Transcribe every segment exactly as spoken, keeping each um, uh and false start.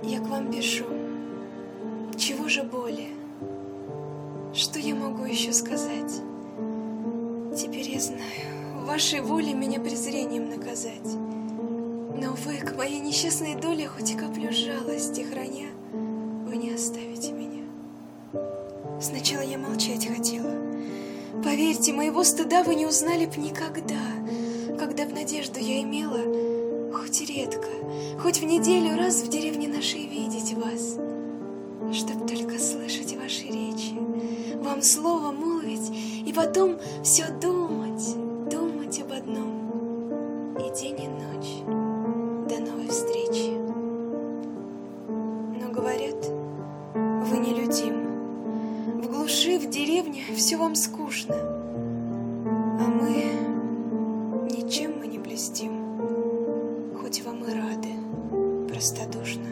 Я к вам пишу. Чего же более? Что я могу еще сказать? Теперь я знаю, в вашей воле меня презрением наказать. Но вы к моей несчастной доле хоть и каплю жалости храня, вы не оставите меня. Сначала я молчать хотела. Поверьте, моего стыда вы не узнали б никогда, когда в надежду я имела, хоть редко, хоть в неделю раз в деревне нашей видеть вас, чтоб только слышать ваши речи, вам слово молвить и потом все думать, думать об одном, и день и ночь до новой встречи. Но говорят, вы нелюдим, в глуши, в деревне все вам скучно, а мы ничем мы не блестим, хоть вам и рады простодушно.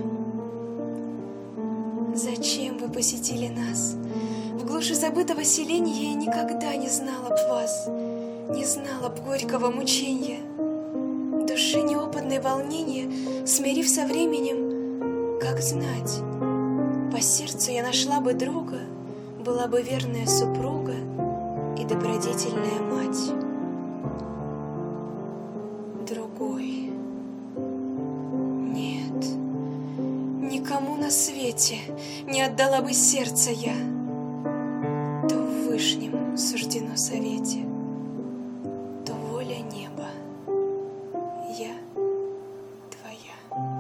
Зачем вы посетили нас? В глуши забытого селения я никогда не знала б вас, не знала б горького мучения. Души неопытное волнение, смирив со временем, как знать, по сердцу я нашла бы друга, была бы верная супруга и добродетельная мать. Другой. Нет, никому на свете не отдала бы сердце я, то в вышнем суждено совете.